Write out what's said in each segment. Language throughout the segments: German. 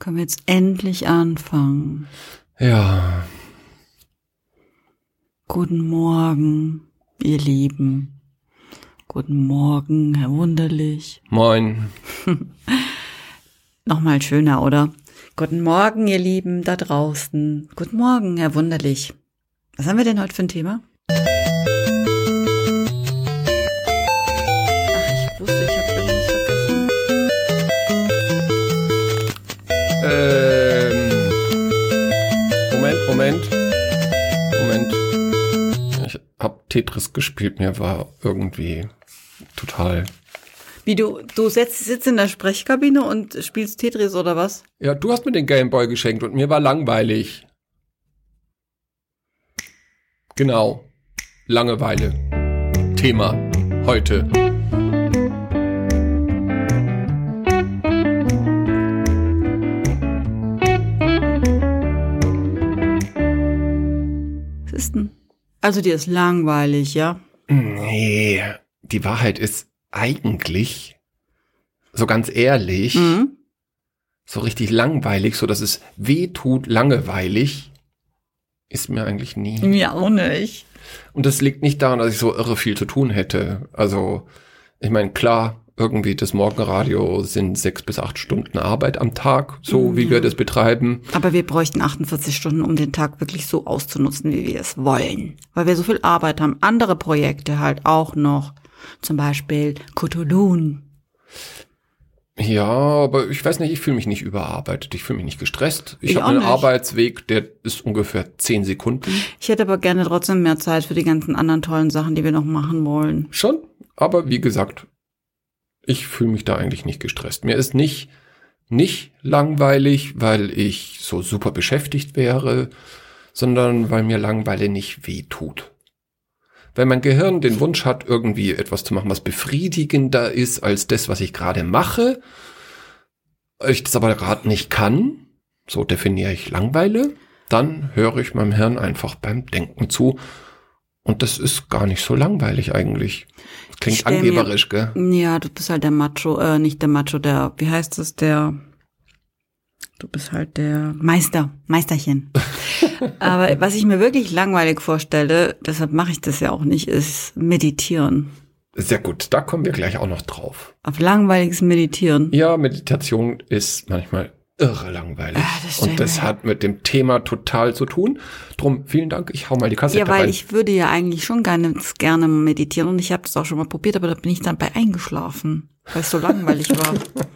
Können wir jetzt endlich anfangen? Ja. Guten Morgen, ihr Lieben. Guten Morgen, Herr Wunderlich. Moin. Nochmal schöner, oder? Guten Morgen, ihr Lieben da draußen. Guten Morgen, Herr Wunderlich. Was haben wir denn heute für ein Thema? Ach, ich wusste, ich habe irgendwas vergessen. Moment. Ich hab Tetris gespielt, mir war irgendwie total... Wie, du sitzt in der Sprechkabine und spielst Tetris oder was? Ja, du hast mir den Gameboy geschenkt und mir war langweilig. Genau. Langeweile. Thema heute. Was ist denn? Also dir ist langweilig, ja? Nee, die Wahrheit ist eigentlich, so ganz ehrlich, so richtig langweilig, so dass es weh tut, langweilig, ist mir eigentlich nie. Mir auch nicht. Und das liegt nicht daran, dass ich so irre viel zu tun hätte. Also, ich meine, klar, irgendwie das Morgenradio sind 6 bis 8 Stunden Arbeit am Tag, so wie wir das betreiben. Aber wir bräuchten 48 Stunden, um den Tag wirklich so auszunutzen, wie wir es wollen. Weil wir so viel Arbeit haben. Andere Projekte halt auch noch. Zum Beispiel Cthulhu. Ja, aber ich weiß nicht, ich fühle mich nicht überarbeitet, ich fühle mich nicht gestresst. Ich habe einen nicht. Arbeitsweg, der ist ungefähr 10 Sekunden. Ich hätte aber gerne trotzdem mehr Zeit für die ganzen anderen tollen Sachen, die wir noch machen wollen. Schon, aber wie gesagt, ich fühle mich da eigentlich nicht gestresst. Mir ist nicht langweilig, weil ich so super beschäftigt wäre, sondern weil mir Langeweile nicht weh tut. Wenn mein Gehirn den Wunsch hat, irgendwie etwas zu machen, was befriedigender ist als das, was ich gerade mache, ich das aber gerade nicht kann, so definiere ich Langeweile, dann höre ich meinem Hirn einfach beim Denken zu. Und das ist gar nicht so langweilig eigentlich. Das klingt angeberisch, gell? Ja, du bist halt der Macho, nicht der Macho, wie heißt es, du bist halt der Meisterchen. Aber was ich mir wirklich langweilig vorstelle, deshalb mache ich das ja auch nicht, ist Meditieren. Sehr gut, da kommen wir gleich auch noch drauf. Auf langweiliges Meditieren. Ja, Meditation ist manchmal irre langweilig. Und das hat mit dem Thema total zu tun. Drum, vielen Dank, ich hau mal die Kassette rein. Ja, weil ich würde ja eigentlich schon gerne meditieren und ich habe das auch schon mal probiert, aber da bin ich dann bei eingeschlafen, weil es so langweilig war.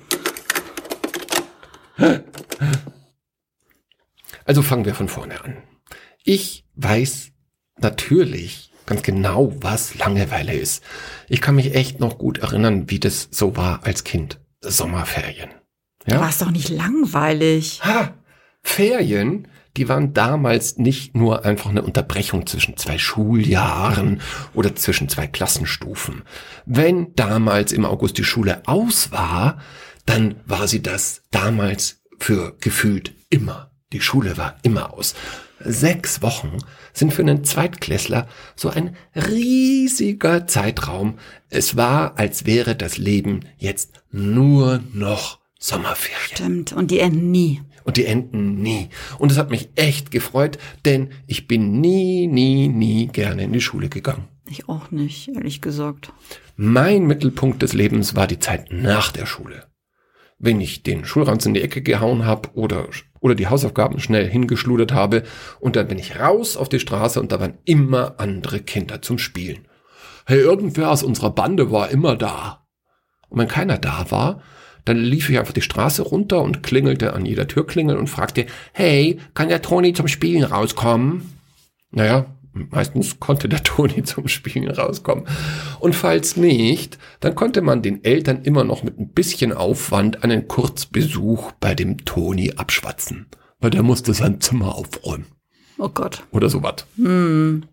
Also fangen wir von vorne an. Ich weiß natürlich ganz genau, was Langeweile ist. Ich kann mich echt noch gut erinnern, wie das so war als Kind. Sommerferien. Ja? War es doch nicht langweilig. Ferien, die waren damals nicht nur einfach eine Unterbrechung zwischen 2 Schuljahren oder zwischen 2 Klassenstufen. Wenn damals im August die Schule aus war, dann war sie das damals für gefühlt immer. Die Schule war immer aus. 6 Wochen sind für einen Zweitklässler so ein riesiger Zeitraum. Es war, als wäre das Leben jetzt nur noch Sommerferien. Stimmt, und die enden nie. Und die enden nie. Und es hat mich echt gefreut, denn ich bin nie gerne in die Schule gegangen. Ich auch nicht, ehrlich gesagt. Mein Mittelpunkt des Lebens war die Zeit nach der Schule. Wenn ich den Schulranzen in die Ecke gehauen habe oder die Hausaufgaben schnell hingeschludert habe und dann bin ich raus auf die Straße und da waren immer andere Kinder zum Spielen. Hey, irgendwer aus unserer Bande war immer da. Und wenn keiner da war, dann lief ich einfach die Straße runter und klingelte an jeder Türklingel und fragte, hey, kann der Toni zum Spielen rauskommen? Naja, meistens konnte der Toni zum Spielen rauskommen. Und falls nicht, dann konnte man den Eltern immer noch mit ein bisschen Aufwand einen Kurzbesuch bei dem Toni abschwatzen. Weil der musste sein Zimmer aufräumen. Oh Gott. Oder sowas. Nun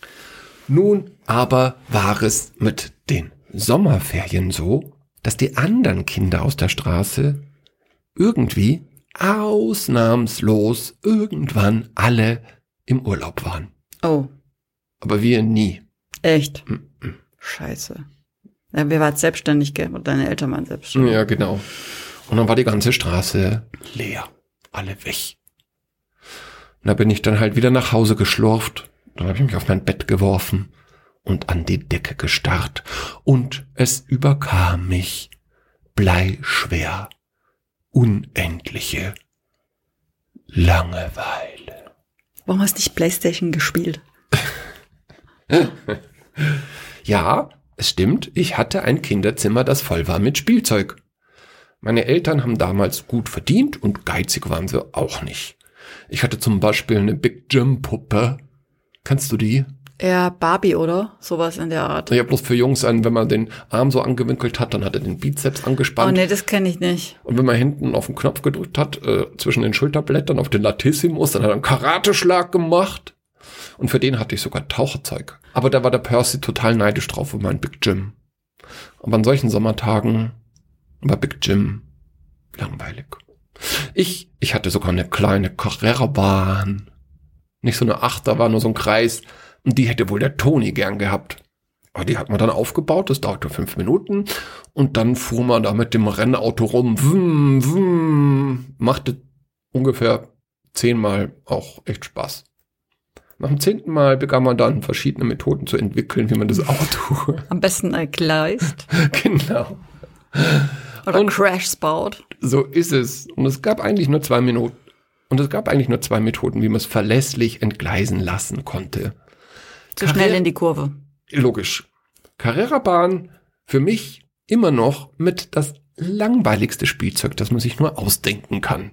aber war es mit den Sommerferien so, dass die anderen Kinder aus der Straße irgendwie ausnahmslos irgendwann alle im Urlaub waren. Oh. Aber wir nie. Echt? Scheiße. Ja, wir waren selbstständig, gell? Und deine Eltern waren selbstständig. Ja, genau. Und dann war die ganze Straße leer. alle weg. Und da bin ich dann halt wieder nach Hause geschlurft. Dann habe ich mich auf mein Bett geworfen und an die Decke gestarrt. Und es überkam mich bleischwer, unendliche Langeweile. Warum hast du nicht PlayStation gespielt? Ja, es stimmt, ich hatte ein Kinderzimmer, das voll war mit Spielzeug. Meine Eltern haben damals gut verdient und geizig waren sie auch nicht. Ich hatte zum Beispiel eine Big Jim Puppe. Kennst du die? Ja, Barbie, oder? Sowas in der Art. Ja, bloß für Jungs wenn man den Arm so angewinkelt hat, dann hat er den Bizeps angespannt. Oh nee, das kenne ich nicht. Und wenn man hinten auf den Knopf gedrückt hat, zwischen den Schulterblättern auf den Latissimus, dann hat er einen Karateschlag gemacht. Und für den hatte ich sogar Taucherzeug. Aber da war der Percy total neidisch drauf um meinen Big Jim. Aber an solchen Sommertagen war Big Jim langweilig. Ich hatte sogar eine kleine Carrera-Bahn. Nicht so eine Achterbahn, nur so ein Kreis. Und die hätte wohl der Toni gern gehabt. Aber die hat man dann aufgebaut, das dauerte 5 Minuten. Und dann fuhr man da mit dem Rennauto rum. Vroom, vroom. Machte ungefähr 10-mal auch echt Spaß. Nach dem 10. Mal begann man dann verschiedene Methoden zu entwickeln, wie man das Auto... Am besten gleist. Genau. Oder Und Crashs baut. so ist es. Und es gab eigentlich nur 2 Minuten. Und es gab eigentlich nur 2 Methoden, wie man es verlässlich entgleisen lassen konnte. Zu schnell in die Kurve. Logisch. Carrera-Bahn für mich immer noch mit das langweiligste Spielzeug, das man sich nur ausdenken kann.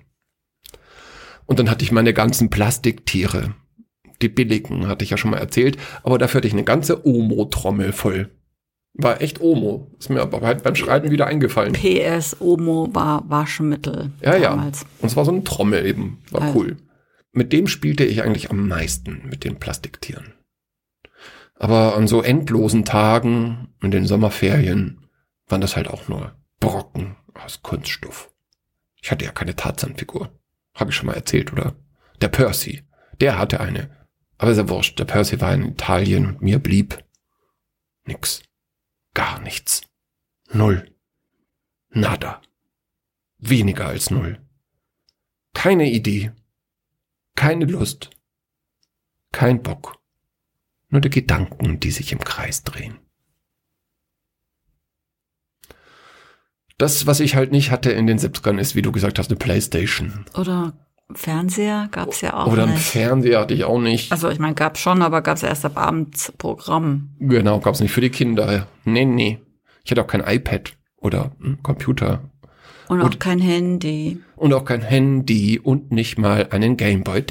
Und dann hatte ich meine ganzen Plastiktiere. Die billigen, hatte ich ja schon mal erzählt. Aber dafür hatte ich eine ganze Omo-Trommel voll. War echt Omo. Ist mir aber halt beim Schreiben wieder eingefallen. PS, Omo war Waschmittel damals. Ja. Und es war so eine Trommel eben. War cool. Mit dem spielte ich eigentlich am meisten, mit den Plastiktieren. Aber an so endlosen Tagen in den Sommerferien waren das halt auch nur Brocken aus Kunststoff. Ich hatte ja keine Tarzan-Figur. Habe ich schon mal erzählt, oder? Der Percy, der hatte eine. Aber ist ja wurscht, der Percy war in Italien und mir blieb nix. Gar nichts. 0. Nada. Weniger als 0. Keine Idee. Keine Lust. Kein Bock. Nur die Gedanken, die sich im Kreis drehen. Das, was ich halt nicht hatte in den 70ern, ist, wie du gesagt hast, eine Playstation. Oder Fernseher gab's ja auch Oder nicht. einen Fernseher hatte ich auch nicht. Also ich meine, gab's schon, aber gab's erst ab abends Programm. Genau, gab's nicht für die Kinder. Nee. Ich hatte auch kein iPad oder Computer. Und auch kein Handy. Und auch kein Handy und nicht mal einen Gameboy.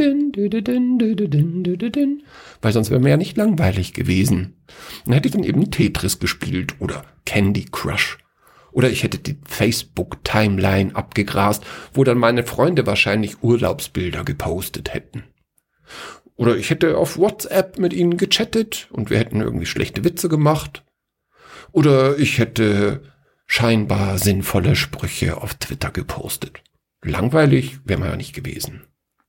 Weil sonst wäre mir ja nicht langweilig gewesen. Dann hätte ich dann eben Tetris gespielt oder Candy Crush. Oder ich hätte die Facebook-Timeline abgegrast, wo dann meine Freunde wahrscheinlich Urlaubsbilder gepostet hätten. Oder ich hätte auf WhatsApp mit ihnen gechattet und wir hätten irgendwie schlechte Witze gemacht. Oder ich hätte scheinbar sinnvolle Sprüche auf Twitter gepostet. Langweilig wäre man ja nicht gewesen.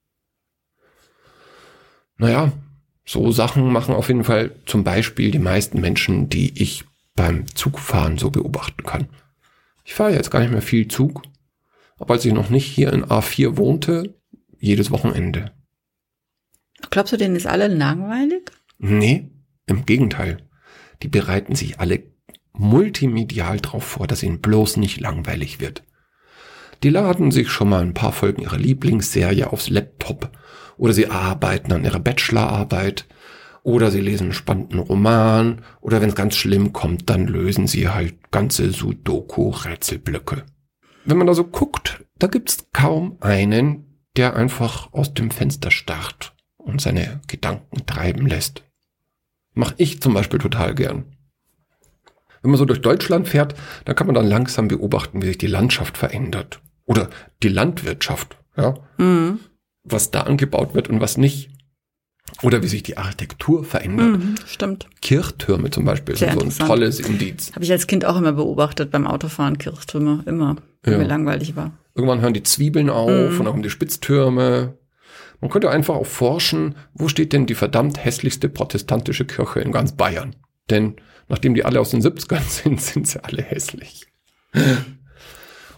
Naja, so Sachen machen auf jeden Fall zum Beispiel die meisten Menschen, die ich beim Zugfahren so beobachten kann. Ich fahre jetzt gar nicht mehr viel Zug, aber als ich noch nicht hier in A4 wohnte, jedes Wochenende. Glaubst du, denen ist alle langweilig? Nee, im Gegenteil. Die bereiten sich alle multimedial drauf vor, dass ihnen bloß nicht langweilig wird. Die laden sich schon mal ein paar Folgen ihrer Lieblingsserie aufs Laptop oder sie arbeiten an ihrer Bachelorarbeit oder sie lesen einen spannenden Roman oder wenn es ganz schlimm kommt, dann lösen sie halt ganze Sudoku-Rätselblöcke. Wenn man da so guckt, da gibt's kaum einen, der einfach aus dem Fenster starrt und seine Gedanken treiben lässt. Mach ich zum Beispiel total gern. Wenn man so durch Deutschland fährt, dann kann man dann langsam beobachten, wie sich die Landschaft verändert. Oder die Landwirtschaft, ja. Mhm. Was da angebaut wird und was nicht. Oder wie sich die Architektur verändert. Stimmt. Kirchtürme zum Beispiel sind so ein tolles Indiz. Habe ich als Kind auch immer beobachtet beim Autofahren, Kirchtürme, immer, wenn mir langweilig war. Irgendwann hören die Zwiebeln auf und auch die Spitztürme. Man könnte einfach auch forschen, wo steht denn die verdammt hässlichste protestantische Kirche in ganz Bayern? Denn nachdem die alle aus den 70ern sind, sind sie alle hässlich.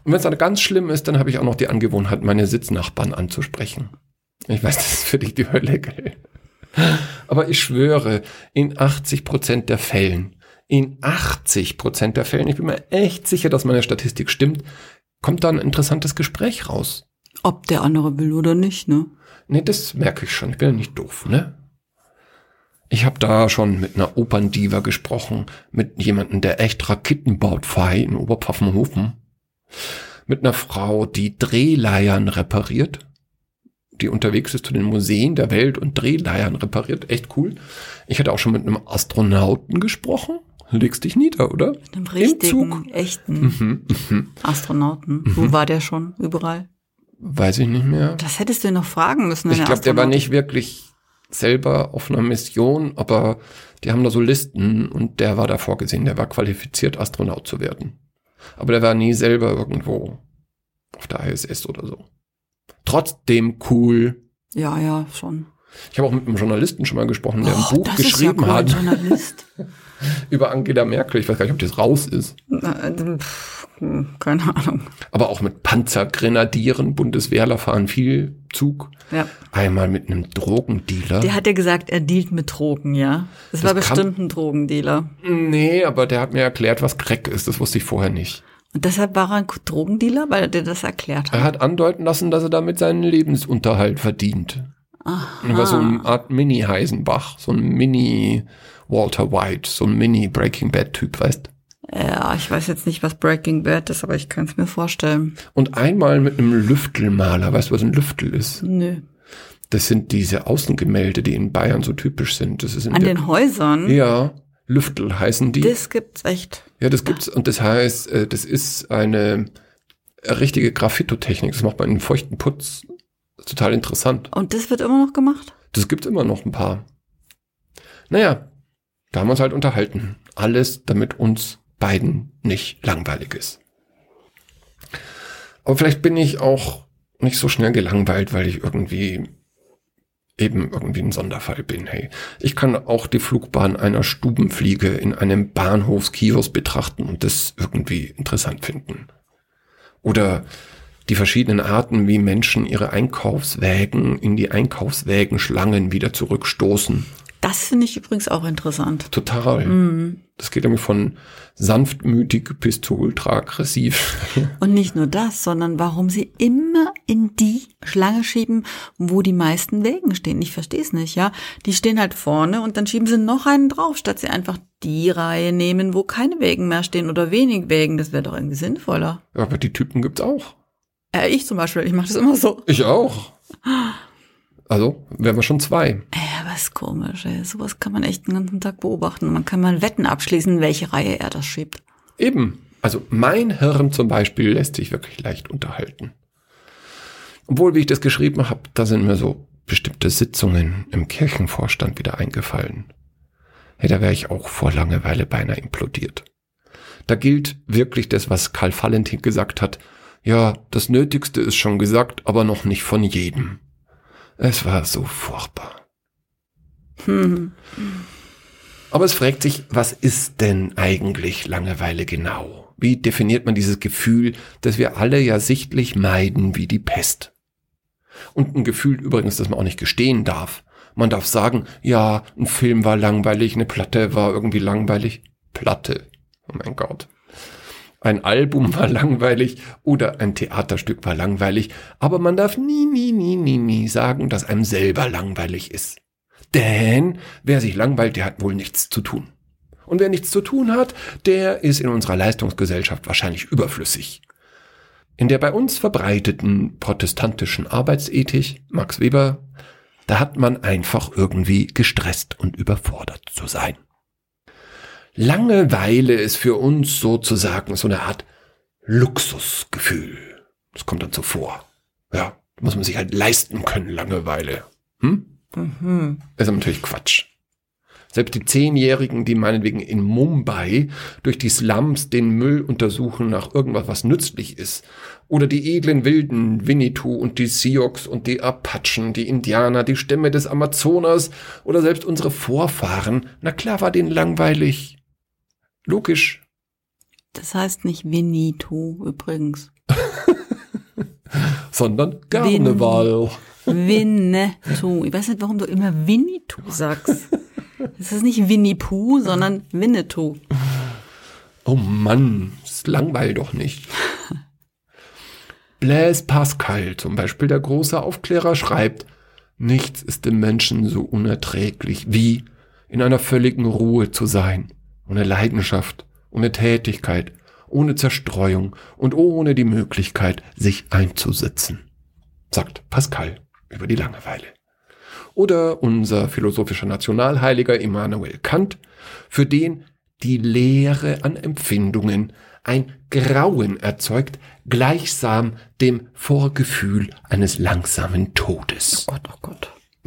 Und wenn es dann ganz schlimm ist, dann habe ich auch noch die Angewohnheit, meine Sitznachbarn anzusprechen. Ich weiß, das ist für dich die Hölle, gell? Aber ich schwöre, in 80% der Fällen, ich bin mir echt sicher, dass meine Statistik stimmt, kommt da ein interessantes Gespräch raus. Ob der andere will oder nicht, ne? Nee, das merke ich schon. Ich bin ja nicht doof, ne? Ich habe da schon mit einer Operndiva gesprochen, mit jemandem, der echt Raketen baut, in Oberpfaffenhofen. Mit einer Frau, die Drehleiern repariert, die unterwegs ist zu den Museen der Welt und Drehleiern repariert. Echt cool. Ich hatte auch schon mit einem Astronauten gesprochen. Legst dich nieder, oder? Mit einem richtigen, echten Astronauten. Wo war der schon überall? Weiß ich nicht mehr. Das hättest du ihn noch fragen müssen. Ich glaube, der war nicht wirklich selber auf einer Mission, aber die haben da so Listen und der war da vorgesehen, der war qualifiziert, Astronaut zu werden. Aber der war nie selber irgendwo auf der ISS oder so. Trotzdem cool. Ja, schon. Ich habe auch mit einem Journalisten schon mal gesprochen, der ein Buch geschrieben hat. Journalist. Über Angela Merkel. Ich weiß gar nicht, ob das raus ist. Keine Ahnung. Aber auch mit Panzergrenadieren, Bundeswehrler fahren viel Zug. Ja. Einmal mit einem Drogendealer. Der hat ja gesagt, er dealt mit Drogen, ja. Das war bestimmt ein Drogendealer. Nee, aber der hat mir erklärt, was Crack ist. Das wusste ich vorher nicht. Und deshalb war er ein Drogendealer, weil er das erklärt hat? Er hat andeuten lassen, dass er damit seinen Lebensunterhalt verdient. Aha. Er war so eine Art Mini-Heisenbach, so ein Mini-Walter White, so ein Mini-Breaking Bad-Typ, weißt? Ja, ich weiß jetzt nicht, was Breaking Bad ist, aber ich kann es mir vorstellen. Und einmal mit einem Lüftelmaler. Weißt du, was ein Lüftel ist? Nö. Das sind diese Außengemälde, die in Bayern so typisch sind. Das ist An den Häusern? Ja, Lüftel heißen die. Das gibt's echt. Ja, das gibt's. Und das heißt, das ist eine richtige Graffitotechnik. Das macht man in feuchten Putz. Das ist total interessant. Und das wird immer noch gemacht? Das gibt's immer noch ein paar. Naja, da haben wir uns halt unterhalten. Alles, damit uns beiden nicht langweilig ist. Aber vielleicht bin ich auch nicht so schnell gelangweilt, weil ich irgendwie ein Sonderfall bin. Hey, ich kann auch die Flugbahn einer Stubenfliege in einem Bahnhofskiosk betrachten und das irgendwie interessant finden. Oder die verschiedenen Arten, wie Menschen ihre Einkaufswägen in die Einkaufswägenschlangen wieder zurückstoßen. Das finde ich übrigens auch interessant. Total. Mhm. Das geht nämlich von sanftmütig bis zu ultra aggressiv. Und nicht nur das, sondern warum sie immer in die Schlange schieben, wo die meisten Wägen stehen. Ich verstehe es nicht, ja. Die stehen halt vorne und dann schieben sie noch einen drauf, statt sie einfach die Reihe nehmen, wo keine Wägen mehr stehen oder wenig Wägen. Das wäre doch irgendwie sinnvoller. Ja, aber die Typen gibt's auch. Ich zum Beispiel, ich mache das immer so. Ich auch. Also wären wir schon 2. Ja, was komisch, ey. Sowas kann man echt den ganzen Tag beobachten. Man kann mal Wetten abschließen, welche Reihe er das schiebt. Eben. Also mein Hirn zum Beispiel lässt sich wirklich leicht unterhalten. Obwohl, wie ich das geschrieben habe, da sind mir so bestimmte Sitzungen im Kirchenvorstand wieder eingefallen. Hey, da wäre ich auch vor Langeweile beinahe implodiert. Da gilt wirklich das, was Karl Valentin gesagt hat. Ja, das Nötigste ist schon gesagt, aber noch nicht von jedem. Es war so furchtbar. Aber es fragt sich, was ist denn eigentlich Langeweile genau? Wie definiert man dieses Gefühl, das wir alle ja sichtlich meiden wie die Pest? Und ein Gefühl übrigens, das man auch nicht gestehen darf. Man darf sagen, ja, ein Film war langweilig, eine Platte war irgendwie langweilig. Platte, oh mein Gott. Ein Album war langweilig oder ein Theaterstück war langweilig, aber man darf nie sagen, dass einem selber langweilig ist. Denn wer sich langweilt, der hat wohl nichts zu tun. Und wer nichts zu tun hat, der ist in unserer Leistungsgesellschaft wahrscheinlich überflüssig. In der bei uns verbreiteten protestantischen Arbeitsethik, Max Weber, da hat man einfach irgendwie gestresst und überfordert zu sein. Langeweile ist für uns sozusagen so eine Art Luxusgefühl. Das kommt dann so vor. Ja, muss man sich halt leisten können, Langeweile. Das ist natürlich Quatsch. Selbst die 10-Jährigen, die meinetwegen in Mumbai durch die Slums den Müll untersuchen nach irgendwas, was nützlich ist. Oder die edlen Wilden, Winnetou und die Sioux und die Apachen, die Indianer, die Stämme des Amazonas oder selbst unsere Vorfahren. Na klar war denen langweilig. Logisch. Das heißt nicht Winnetou übrigens. sondern Garneval. Winnetou. Ich weiß nicht, warum du immer Winnetou sagst. Das ist nicht Winnie Pooh, sondern Winnetou. Oh Mann, das langweilt doch nicht. Blaise Pascal, zum Beispiel der große Aufklärer, schreibt, nichts ist dem Menschen so unerträglich, wie in einer völligen Ruhe zu sein, ohne Leidenschaft, ohne Tätigkeit, ohne Zerstreuung und ohne die Möglichkeit, sich einzusetzen, sagt Pascal über die Langeweile. Oder unser philosophischer Nationalheiliger Immanuel Kant, für den die Leere an Empfindungen ein Grauen erzeugt, gleichsam dem Vorgefühl eines langsamen Todes. Oh Gott.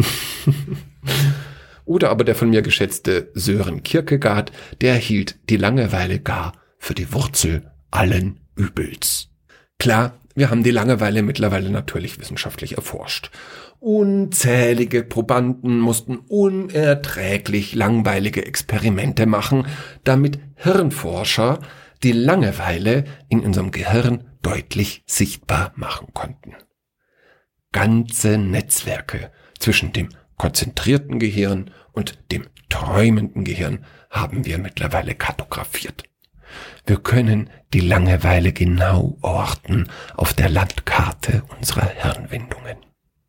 Oder aber der von mir geschätzte Sören Kierkegaard, der hielt die Langeweile gar für die Wurzel allen Übels. Klar, wir haben die Langeweile mittlerweile natürlich wissenschaftlich erforscht. Unzählige Probanden mussten unerträglich langweilige Experimente machen, damit Hirnforscher die Langeweile in unserem Gehirn deutlich sichtbar machen konnten. Ganze Netzwerke zwischen dem konzentrierten Gehirn und dem träumenden Gehirn haben wir mittlerweile kartografiert. Wir können die Langeweile genau orten auf der Landkarte unserer Hirnwindungen.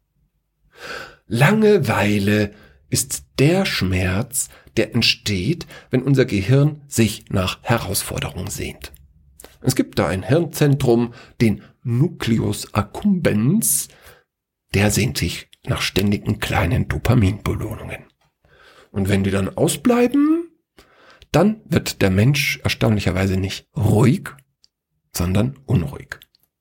Langeweile ist der Schmerz, der entsteht, wenn unser Gehirn sich nach Herausforderungen sehnt. Es gibt da ein Hirnzentrum, den Nucleus accumbens, der sehnt sich nach ständigen kleinen Dopaminbelohnungen. Und wenn die dann ausbleiben, dann wird der Mensch erstaunlicherweise nicht ruhig, sondern unruhig.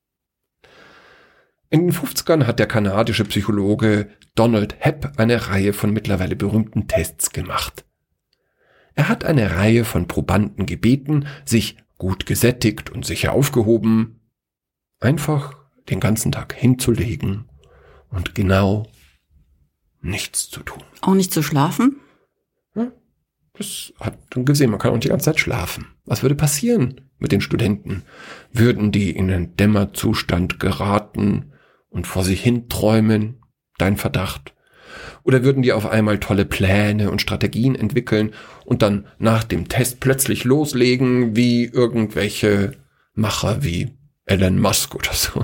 In den 50ern hat der kanadische Psychologe Donald Hebb eine Reihe von mittlerweile berühmten Tests gemacht. Er hat eine Reihe von Probanden gebeten, sich gut gesättigt und sicher aufgehoben, einfach den ganzen Tag hinzulegen und genau nichts zu tun. Auch nicht zu schlafen? Ja, das hat man gesehen, man kann auch die ganze Zeit schlafen. Was würde passieren mit den Studenten? Würden die in einen Dämmerzustand geraten und vor sich hin träumen? Dein Verdacht? Oder würden die auf einmal tolle Pläne und Strategien entwickeln und dann nach dem Test plötzlich loslegen wie irgendwelche Macher wie Elon Musk oder so?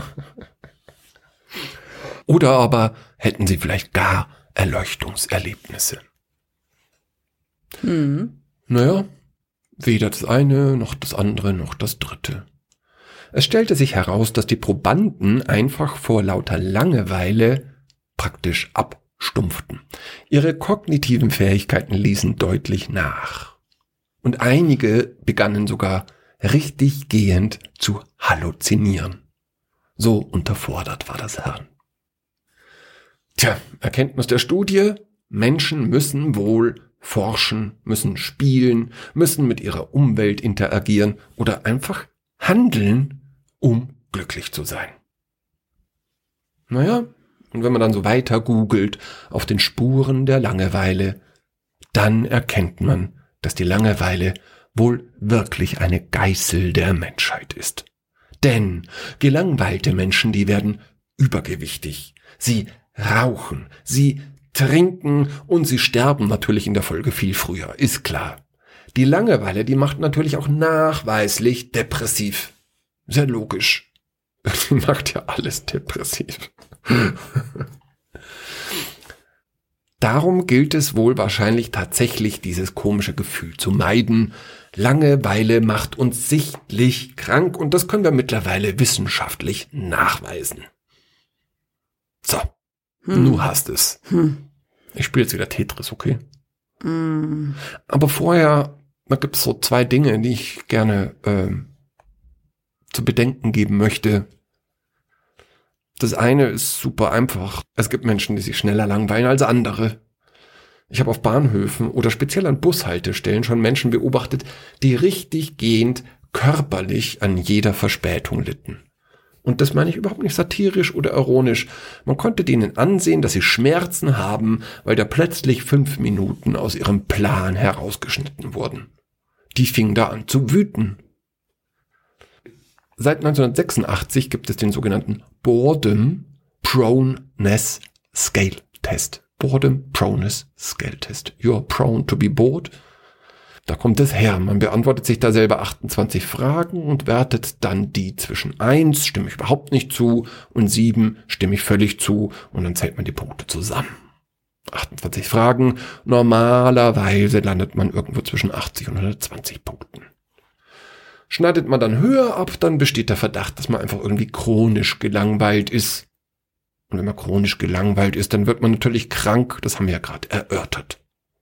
Oder aber hätten sie vielleicht gar Erleuchtungserlebnisse? Naja, weder das eine, noch das andere, noch das dritte. Es stellte sich heraus, dass die Probanden einfach vor lauter Langeweile praktisch abstumpften. Ihre kognitiven Fähigkeiten ließen deutlich nach. Und einige begannen sogar richtig gehend zu halluzinieren. So unterfordert war das Hirn. Tja, Erkenntnis der Studie: Menschen müssen wohl forschen, müssen spielen, müssen mit ihrer Umwelt interagieren oder einfach handeln, um glücklich zu sein. Naja, und wenn man dann so weiter googelt auf den Spuren der Langeweile, dann erkennt man, dass die Langeweile wohl wirklich eine Geißel der Menschheit ist. Denn gelangweilte Menschen, die werden übergewichtig, sie rauchen, sie trinken und sie sterben natürlich in der Folge viel früher, ist klar. Die Langeweile, die macht natürlich auch nachweislich depressiv. Sehr logisch. Die macht ja alles depressiv. Darum gilt es wohl wahrscheinlich tatsächlich, dieses komische Gefühl zu meiden. Langeweile macht uns sichtlich krank und das können wir mittlerweile wissenschaftlich nachweisen. So, du hast es. Ich spiele jetzt wieder Tetris, okay? Aber vorher, da gibt es so 2 Dinge, die ich gerne zu bedenken geben möchte. Das eine ist super einfach. Es gibt Menschen, die sich schneller langweilen als andere. Ich habe auf Bahnhöfen oder speziell an Bushaltestellen schon Menschen beobachtet, die richtig gehend körperlich an jeder Verspätung litten. Und das meine ich überhaupt nicht satirisch oder ironisch. Man konnte denen ansehen, dass sie Schmerzen haben, weil da plötzlich 5 Minuten aus ihrem Plan herausgeschnitten wurden. Die fingen da an zu wüten. Seit 1986 gibt es den sogenannten Boredom Proneness Scale Test. Boredom Proneness Scale Test. You are prone to be bored. Da kommt es her. Man beantwortet sich da selber 28 Fragen und wertet dann die zwischen 1, stimme ich überhaupt nicht zu, und 7, stimme ich völlig zu, und dann zählt man die Punkte zusammen. 28 Fragen. Normalerweise landet man irgendwo zwischen 80 und 120 Punkten. Schneidet man dann höher ab, dann besteht der Verdacht, dass man einfach irgendwie chronisch gelangweilt ist. Und wenn man chronisch gelangweilt ist, dann wird man natürlich krank. Das haben wir ja gerade erörtert.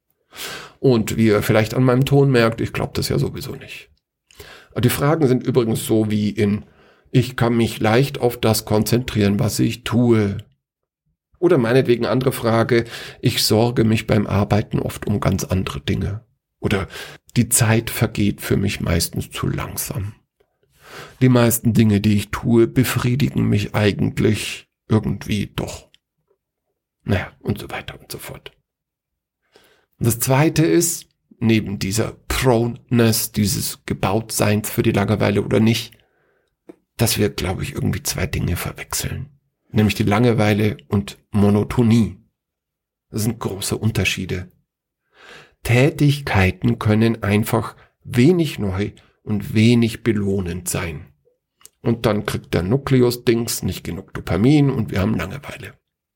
Und wie ihr vielleicht an meinem Ton merkt, ich glaube das ja sowieso nicht. Die Fragen sind übrigens so wie in: Ich kann mich leicht auf das konzentrieren, was ich tue. Oder meinetwegen andere Frage: Ich sorge mich beim Arbeiten oft um ganz andere Dinge. Oder: Die Zeit vergeht für mich meistens zu langsam. Die meisten Dinge, die ich tue, befriedigen mich eigentlich irgendwie doch. Naja, und so weiter und so fort. Und das Zweite ist, neben dieser Proneness, dieses Gebautseins für die Langeweile oder nicht, dass wir, glaube ich, irgendwie 2 Dinge verwechseln. Nämlich die Langeweile und Monotonie. Das sind große Unterschiede. Tätigkeiten können einfach wenig neu und wenig belohnend sein. Und dann kriegt der Nukleus-Dings nicht genug Dopamin und wir haben Langeweile.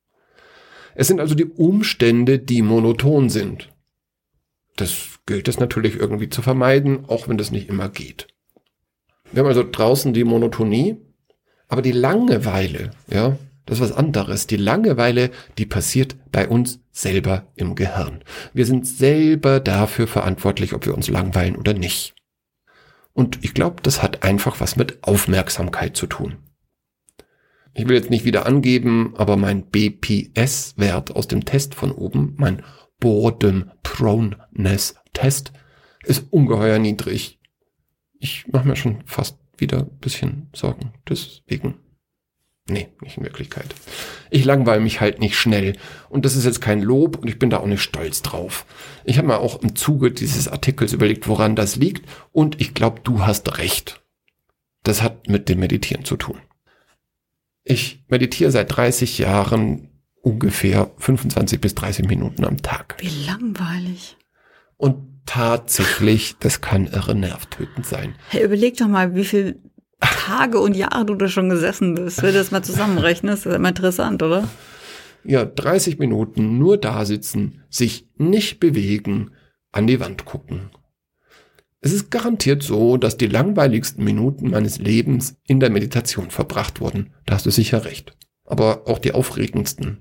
Es sind also die Umstände, die monoton sind. Das gilt es natürlich irgendwie zu vermeiden, auch wenn das nicht immer geht. Wir haben also draußen die Monotonie, aber die Langeweile, ja, das ist was anderes. Die Langeweile, die passiert bei uns selber im Gehirn. Wir sind selber dafür verantwortlich, ob wir uns langweilen oder nicht. Und ich glaube, das hat einfach was mit Aufmerksamkeit zu tun. Ich will jetzt nicht wieder angeben, aber mein BPS-Wert aus dem Test von oben, mein Boredom Proneness Test, ist ungeheuer niedrig. Ich mache mir schon fast wieder ein bisschen Sorgen. Deswegen. Nee, nicht in Wirklichkeit. Ich langweile mich halt nicht schnell. Und das ist jetzt kein Lob und ich bin da auch nicht stolz drauf. Ich habe mir auch im Zuge dieses Artikels überlegt, woran das liegt. Und ich glaube, du hast recht. Das hat mit dem Meditieren zu tun. Ich meditiere seit 30 Jahren ungefähr 25 bis 30 Minuten am Tag. Wie langweilig. Und tatsächlich, das kann irre nervtötend sein. Hey, überleg doch mal, wie viel Tage und Jahre du da schon gesessen bist. Wenn du das mal zusammenrechnest, das ist immer interessant, oder? Ja, 30 Minuten nur da sitzen, sich nicht bewegen, an die Wand gucken. Es ist garantiert so, dass die langweiligsten Minuten meines Lebens in der Meditation verbracht wurden. Da hast du sicher recht. Aber auch die aufregendsten.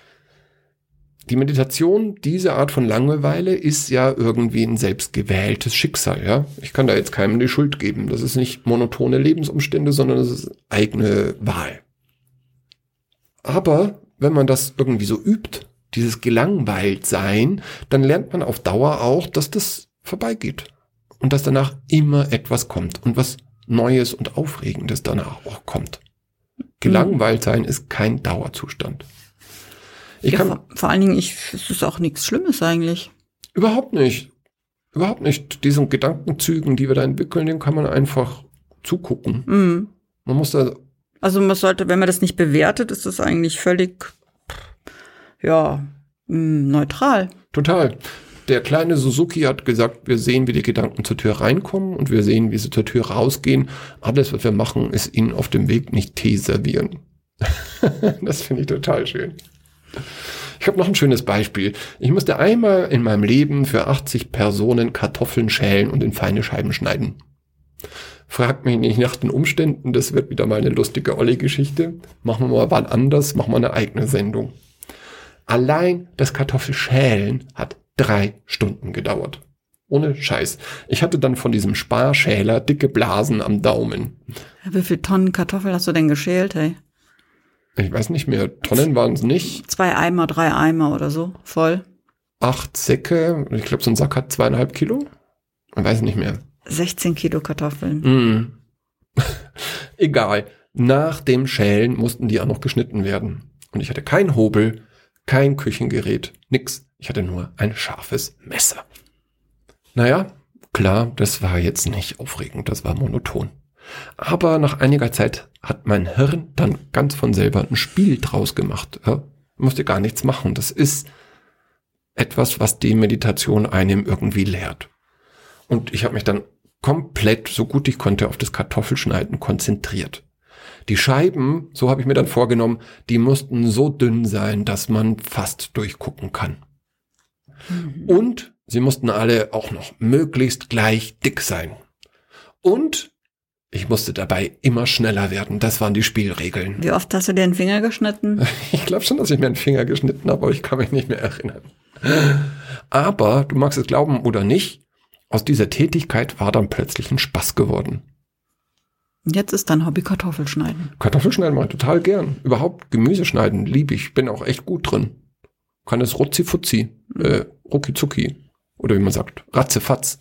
Die Meditation, diese Art von Langeweile, ist ja irgendwie ein selbstgewähltes Schicksal, ja. Ich kann da jetzt keinem die Schuld geben. Das ist nicht monotone Lebensumstände, sondern das ist eigene Wahl. Aber wenn man das irgendwie so übt, dieses Gelangweiltsein, dann lernt man auf Dauer auch, dass das vorbeigeht. Und dass danach immer etwas kommt und was Neues und Aufregendes danach auch kommt. Gelangweilt sein ist kein Dauerzustand. Vor allen Dingen, es ist auch nichts Schlimmes eigentlich. Überhaupt nicht. Überhaupt nicht. Diesen Gedankenzügen, die wir da entwickeln, den kann man einfach zugucken. Mhm. Man muss da... Also man sollte, wenn man das nicht bewertet, ist das eigentlich völlig, neutral. Total. Der kleine Suzuki hat gesagt, wir sehen, wie die Gedanken zur Tür reinkommen und wir sehen, wie sie zur Tür rausgehen. Alles, was wir machen, ist ihnen auf dem Weg nicht Tee servieren. Das finde ich total schön. Ich habe noch ein schönes Beispiel. Ich musste einmal in meinem Leben für 80 Personen Kartoffeln schälen und in feine Scheiben schneiden. Fragt mich nicht nach den Umständen, das wird wieder mal eine lustige Olli-Geschichte. Machen wir mal wann anders, machen wir eine eigene Sendung. Allein das Kartoffelschälen hat 3 Stunden gedauert. Ohne Scheiß. Ich hatte dann von diesem Sparschäler dicke Blasen am Daumen. Wie viele Tonnen Kartoffeln hast du denn geschält, hey? Ich weiß nicht mehr, Tonnen waren es nicht. 2 Eimer, 3 Eimer oder so, voll. 8 Säcke, ich glaube so ein Sack hat 2,5 Kilo. Ich weiß nicht mehr. 16 Kilo Kartoffeln. Egal. Nach dem Schälen mussten die auch noch geschnitten werden. Und ich hatte kein Hobel, kein Küchengerät, nix. Ich hatte nur ein scharfes Messer. Naja, klar, das war jetzt nicht aufregend, das war monoton. Aber nach einiger Zeit hat mein Hirn dann ganz von selber ein Spiel draus gemacht. Ja, musste gar nichts machen. Das ist etwas, was die Meditation einem irgendwie lehrt. Und ich habe mich dann komplett, so gut ich konnte, auf das Kartoffelschneiden konzentriert. Die Scheiben, so habe ich mir dann vorgenommen, die mussten so dünn sein, dass man fast durchgucken kann. Und sie mussten alle auch noch möglichst gleich dick sein. Und ich musste dabei immer schneller werden. Das waren die Spielregeln. Wie oft hast du dir den Finger geschnitten? Ich glaube schon, dass ich mir den Finger geschnitten habe, aber ich kann mich nicht mehr erinnern. Aber, du magst es glauben oder nicht, aus dieser Tätigkeit war dann plötzlich ein Spaß geworden. Jetzt ist dein Hobby Kartoffelschneiden. Kartoffelschneiden mache ich total gern. Überhaupt Gemüse schneiden liebe ich. Bin auch echt gut drin. Kann es ruczi-futzi, rucki-zucki. Oder wie man sagt, ratzefatz.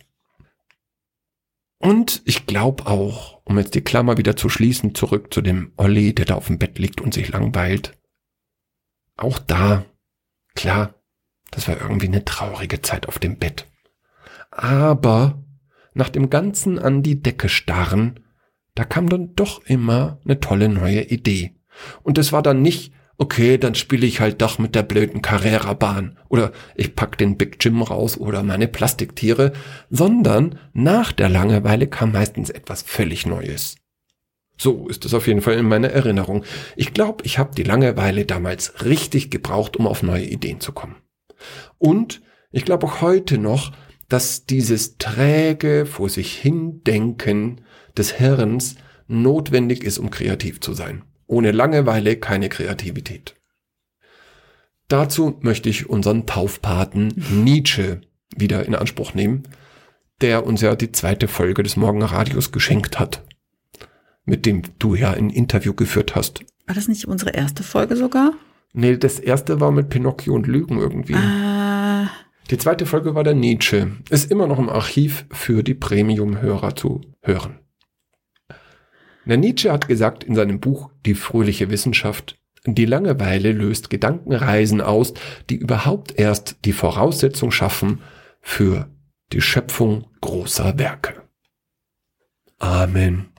Und ich glaube auch, um jetzt die Klammer wieder zu schließen, zurück zu dem Olli, der da auf dem Bett liegt und sich langweilt. Auch da, klar, das war irgendwie eine traurige Zeit auf dem Bett. Aber nach dem Ganzen an die Decke starren, da kam dann doch immer eine tolle neue Idee. Und das war dann nicht, okay, dann spiele ich halt doch mit der blöden Carrera-Bahn oder ich pack den Big Jim raus oder meine Plastiktiere, sondern nach der Langeweile kam meistens etwas völlig Neues. So ist es auf jeden Fall in meiner Erinnerung. Ich glaube, ich habe die Langeweile damals richtig gebraucht, um auf neue Ideen zu kommen. Und ich glaube auch heute noch, dass dieses träge vor sich hindenken des Hirns notwendig ist, um kreativ zu sein. Ohne Langeweile keine Kreativität. Dazu möchte ich unseren Taufpaten Nietzsche wieder in Anspruch nehmen, der uns ja die 2. Folge des Morgenradios geschenkt hat, mit dem du ja ein Interview geführt hast. War das nicht unsere erste Folge sogar? Nee, das erste war mit Pinocchio und Lügen irgendwie. Die 2. Folge war der Nietzsche. Ist immer noch im Archiv für die Premium-Hörer zu hören. Der Nietzsche hat gesagt in seinem Buch Die fröhliche Wissenschaft, die Langeweile löst Gedankenreisen aus, die überhaupt erst die Voraussetzung schaffen für die Schöpfung großer Werke. Amen.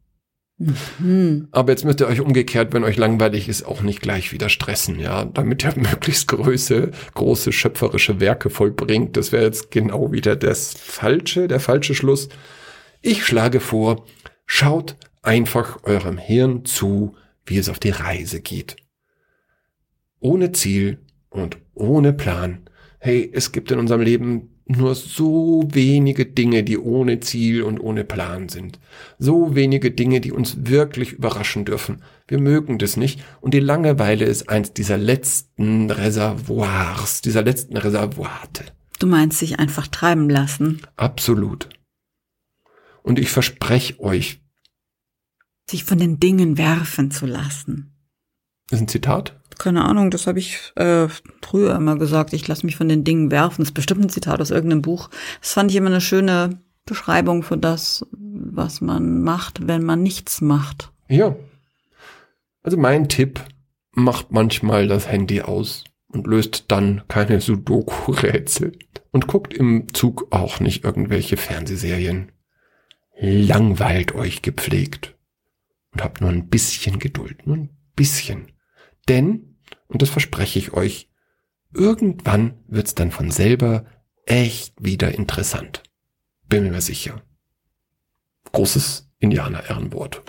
Aber jetzt müsst ihr euch umgekehrt, wenn euch langweilig ist, auch nicht gleich wieder stressen, ja, damit ihr möglichst große schöpferische Werke vollbringt. Das wäre jetzt genau wieder der falsche Schluss. Ich schlage vor, schaut einfach eurem Hirn zu, wie es auf die Reise geht. Ohne Ziel und ohne Plan. Hey, es gibt in unserem Leben nur so wenige Dinge, die ohne Ziel und ohne Plan sind. So wenige Dinge, die uns wirklich überraschen dürfen. Wir mögen das nicht. Und die Langeweile ist eins dieser letzten Reservoirs, dieser letzten Reservoate. Du meinst sich einfach treiben lassen? Absolut. Und ich verspreche euch, sich von den Dingen werfen zu lassen. Das ist ein Zitat? Keine Ahnung, das habe ich früher immer gesagt. Ich lasse mich von den Dingen werfen. Das ist bestimmt ein Zitat aus irgendeinem Buch. Das fand ich immer eine schöne Beschreibung für das, was man macht, wenn man nichts macht. Ja. Also mein Tipp, macht manchmal das Handy aus und löst dann keine Sudoku-Rätsel. Und guckt im Zug auch nicht irgendwelche Fernsehserien. Langweilt euch gepflegt. Und habt nur ein bisschen Geduld, nur ein bisschen. Denn, und das verspreche ich euch, irgendwann wird's dann von selber echt wieder interessant. Bin mir sicher. Großes Indianer-Ehrenwort.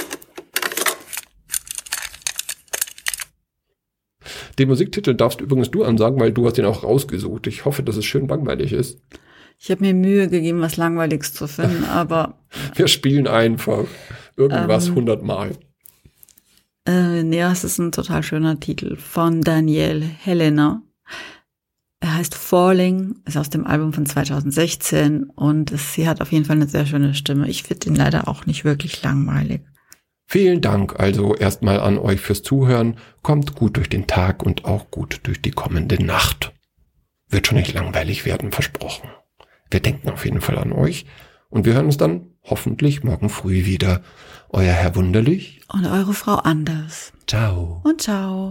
Den Musiktitel darfst übrigens du ansagen, weil du hast den auch rausgesucht. Ich hoffe, dass es schön langweilig ist. Ich habe mir Mühe gegeben, was Langweiliges zu finden, aber... Wir spielen einfach irgendwas 100 Mal. Ja, es ist ein total schöner Titel von Danielle Helena. Er heißt Falling, ist aus dem Album von 2016 und sie hat auf jeden Fall eine sehr schöne Stimme. Ich finde ihn leider auch nicht wirklich langweilig. Vielen Dank also erstmal an euch fürs Zuhören. Kommt gut durch den Tag und auch gut durch die kommende Nacht. Wird schon nicht langweilig werden, versprochen. Wir denken auf jeden Fall an euch und wir hören uns dann hoffentlich morgen früh wieder. Euer Herr Wunderlich und eure Frau Anders. Ciao. Und ciao.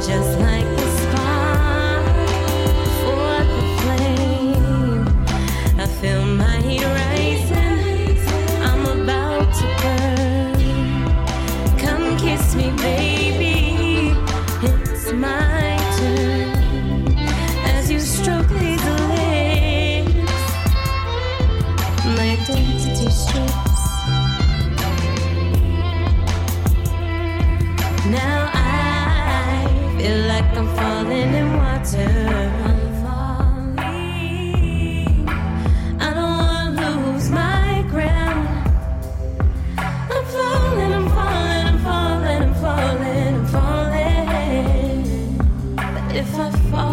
just like the spark for the flame. I feel my heat rising, I'm about to burn. Come kiss me, baby, it's my turn. As you stroke these lips, my identity strips. Now I feel like I'm falling in water. I'm falling. I don't wanna lose my ground. I'm falling, I'm falling, I'm falling, I'm falling, I'm falling. But if I fall